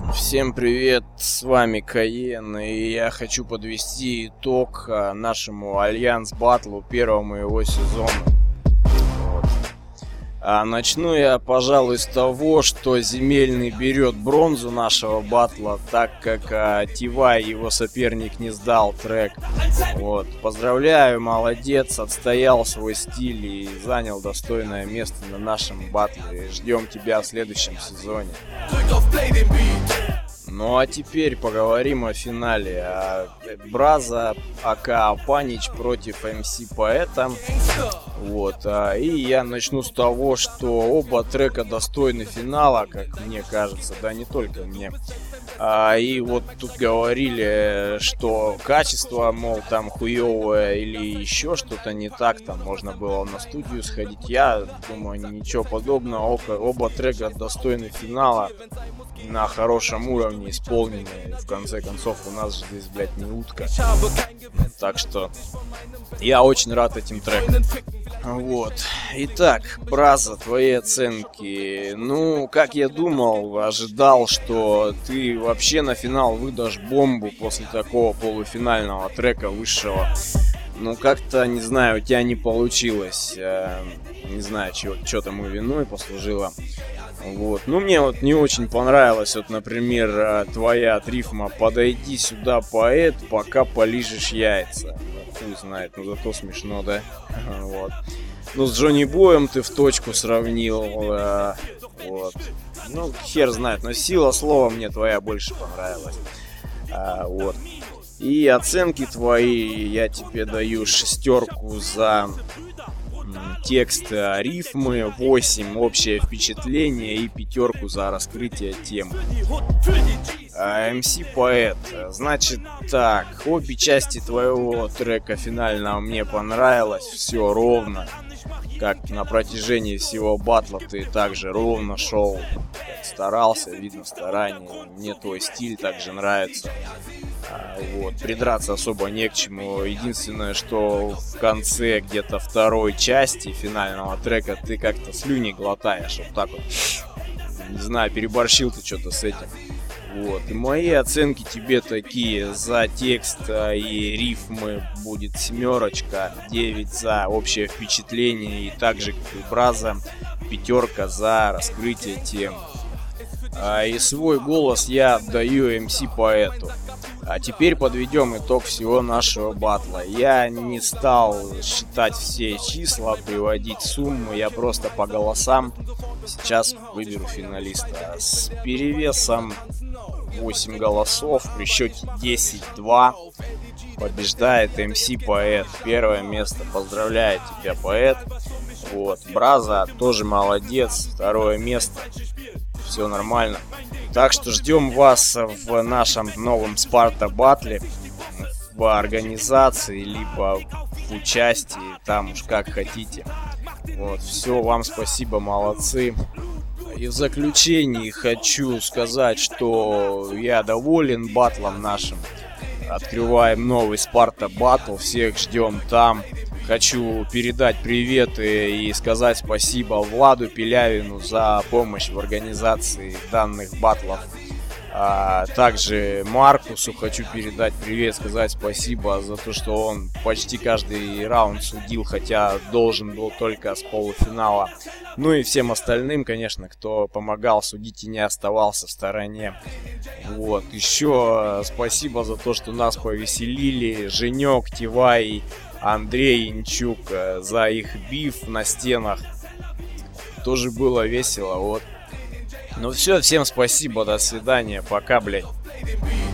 Всем привет, с вами Каен, и я хочу подвести итог нашему Альянс Баттлу, первому его сезону. Начну я, пожалуй, с того, что Земельный берет бронзу нашего батла, так как Тивай, его соперник, не сдал трек. Поздравляю, молодец, отстоял свой стиль и занял достойное место на нашем батле. Ждем тебя в следующем сезоне. Ну а теперь поговорим о финале. Браза АК Панич против МС Поэта. И я начну с того, что оба трека достойны финала, как мне кажется, да не только мне. И вот тут говорили, что качество, мол, там хуёвое или еще что-то не так, там можно было на студию сходить. Я думаю, ничего подобного, оба трека достойны финала, на хорошем уровне исполнены. В конце концов, у нас же здесь, блядь, не утка. Так что я очень рад этим трекам. Итак, Браза, твои оценки. Ну, как я думал, ожидал, что ты вообще на финал выдашь бомбу после такого полуфинального трека высшего. Ну, как-то, не знаю, у тебя не получилось. Не знаю, что тому виной послужило. Ну, мне не очень понравилось, например, твоя рифма «Подойди сюда, поэт, пока полижешь яйца». Хуй знает, но зато смешно, да? Ну, с Джонни Боем ты в точку сравнил. Ну, хер знает, но сила слова мне твоя больше понравилась. И оценки твои я тебе даю 6 за текст, рифмы, 8 общее впечатление и 5 за раскрытие темы. МС Поэт, значит так, обе части твоего трека финального мне понравилось, все ровно, как на протяжении всего батла ты также ровно шел, старался, видно старание, мне твой стиль также нравится. Придраться особо не к чему. Единственное, что в конце где-то второй части финального трека ты как-то слюни глотаешь. Не знаю, переборщил ты что-то с этим. И мои оценки тебе такие: за текст и рифмы будет 7, 9 за общее впечатление и также как и Браза 5 за раскрытие тем. И свой голос я отдаю МС Поэту. А теперь подведем итог всего нашего батла. Я не стал считать все числа, приводить сумму, я просто по голосам сейчас выберу финалиста. С перевесом 8 голосов при счете 10-2 побеждает МС Поэт. Первое место. Поздравляю тебя, Поэт. Браза тоже молодец. Второе место. Все нормально. Так что ждем вас в нашем новом Спарта Батле, в организации, либо в участии, там уж как хотите. Все, вам спасибо, молодцы. И в заключении хочу сказать, что я доволен батлом нашим. Открываем новый Спарта Батл, всех ждем там. Хочу передать привет и сказать спасибо Владу Пилявину за помощь в организации данных батлов. Также Маркусу хочу передать привет, сказать спасибо за то, что он почти каждый раунд судил, хотя должен был только с полуфинала. Ну и всем остальным, конечно, кто помогал судить и не оставался в стороне. Еще спасибо за то, что нас повеселили. Женек, Тивай, Андрей, Инчук, за их биф на стенах. Тоже было весело. Ну все, всем спасибо, до свидания, пока, блядь.